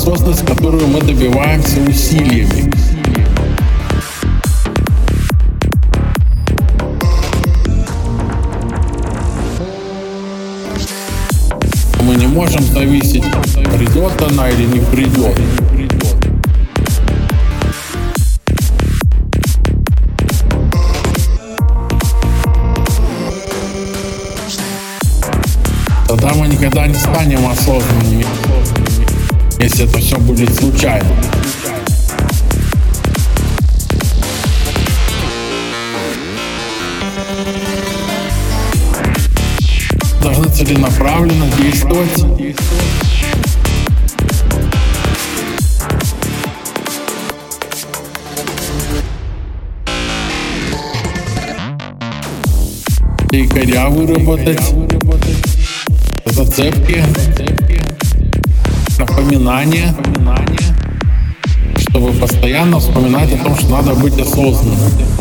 осознанность, которую мы добиваемся усилиями. Мы не можем зависеть, придет она или не придет. Тогда мы никогда не станем осознанными, если это все будет случайно. Должны целенаправленно действовать. Якоря выработать, зацепки, напоминания, чтобы постоянно вспоминать о том, что надо быть осознанным.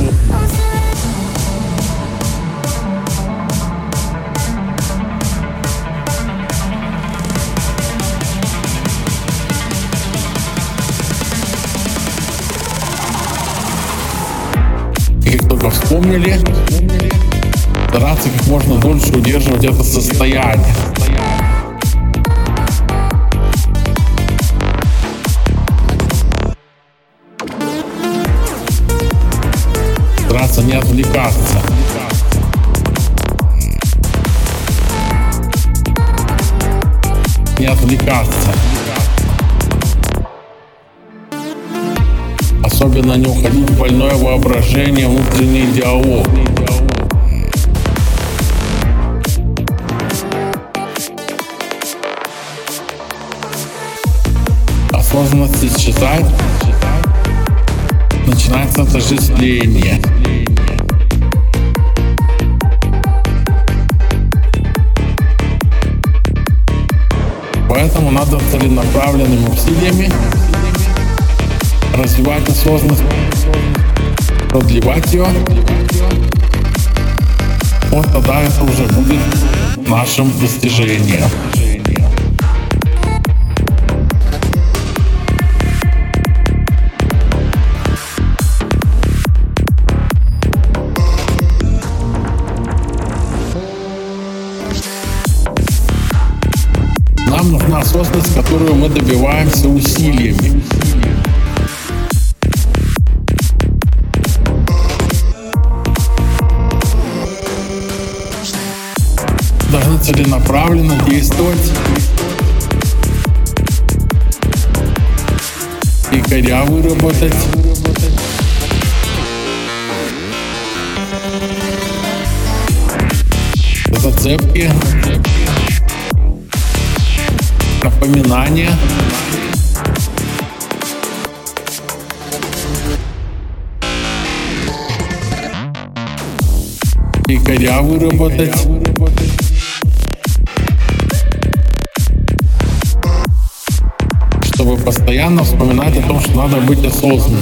И как только вспомнили, стараться как можно дольше удерживать это состояние. Стараться не отвлекаться. Не отвлекаться. Особенно не уходить в больное воображение, внутренний диалог. Осознанность исчезает, начинается отождествление. Поэтому надо целенаправленными усилиями развивать осознанность, продлевать ее. Вот тогда это уже будет нашим достижением. Нам нужна осознанность, которую мы добиваемся усилиями. Должны целенаправленно действовать. Якоря выработать. Зацепки. Напоминания. Якоря выработать. Чтобы постоянно вспоминать о том, что надо быть осознанным.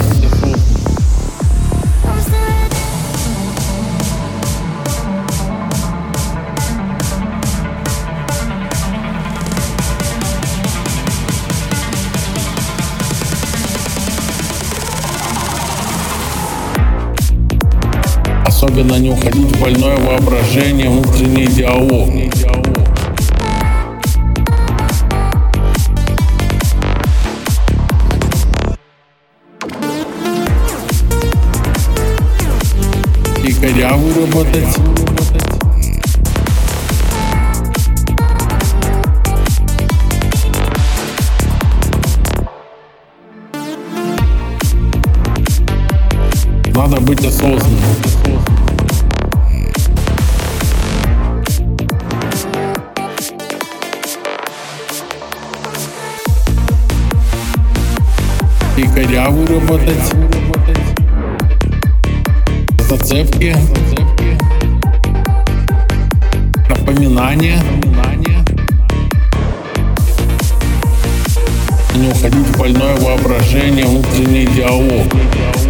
Особенно не уходить в больное воображение, внутренний диалог. Якоря выработать. Надо быть осознанным. Якоря выработать. Зацепки. Напоминания. Не уходить в больное воображение, внутренний диалог.